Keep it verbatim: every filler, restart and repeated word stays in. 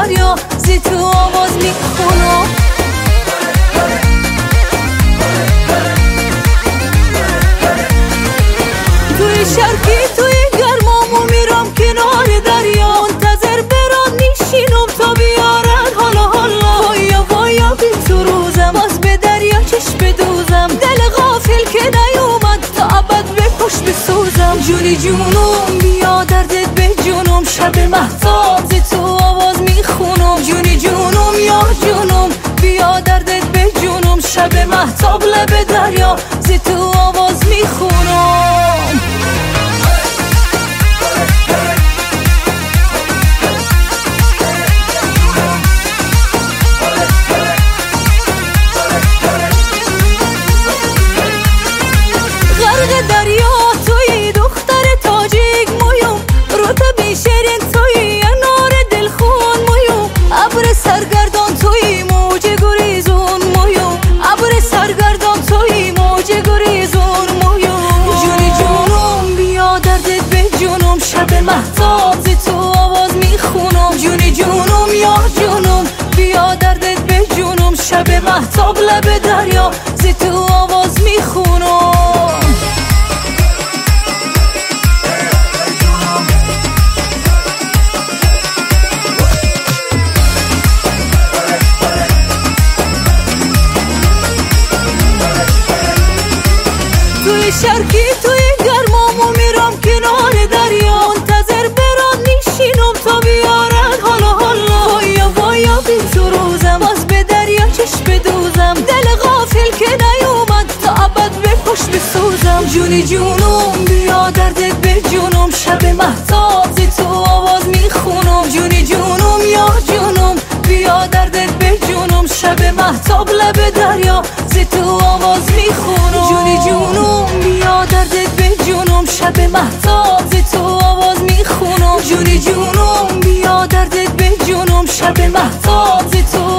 دریا زی تو آواز میخونم. توی شرقی توی گرمامو میرم کنار دریا، منتظر برام نیشینم تا بیارن حالا حالا. وایا وایا بی تو روزم از به دریا چشم بدوزم، دل غافل که نیومد تا ابد به پشت بسوزم. جونی جونم بیا دردت به جونم، شب مهتاب زی تو آواز میخونم. جونی جونم یا جونم بیا دردت به جونم، شب مهتاب لب دریا زی تو آواز میخونم. غرق دریا توی دختر تاجیک مویوم، رطب شیرین توی انار دلخون مویوم. ابر سرگردان توی موج گریزون مویوم، ابر سرگردان توی موج گریزون مویوم. جونی جونم بیا دردت به جونم، شب مهتاب زی تو آواز میخونم. جونی جونم یا جونم بیا دردت به جونم، شب مهتاب لب دریا زی تو آواز میخونم. توی شرقی توی گرمامو میرم کنار دریا، منتظر برام نیشینم تا بیارن حالا حالا. وایا وایا بی تو روزم از به دریا چشم بدوزم، دل غافل که نیومد تا ابد به پشت بسوزم. جونی جونم بیا دردت به جونم، شب مهتاب زی تو آواز میخونم. جونی جونم یا جونم بیا دردت به جونم، شب مهتاب لب دریا زی تو آواز میخونم. جونی جونم بیا دردت به جونم، شب مهتاب زی تو آواز میخونم. جونی جونم بیا دردت به جونم، شب مهتاب زی تو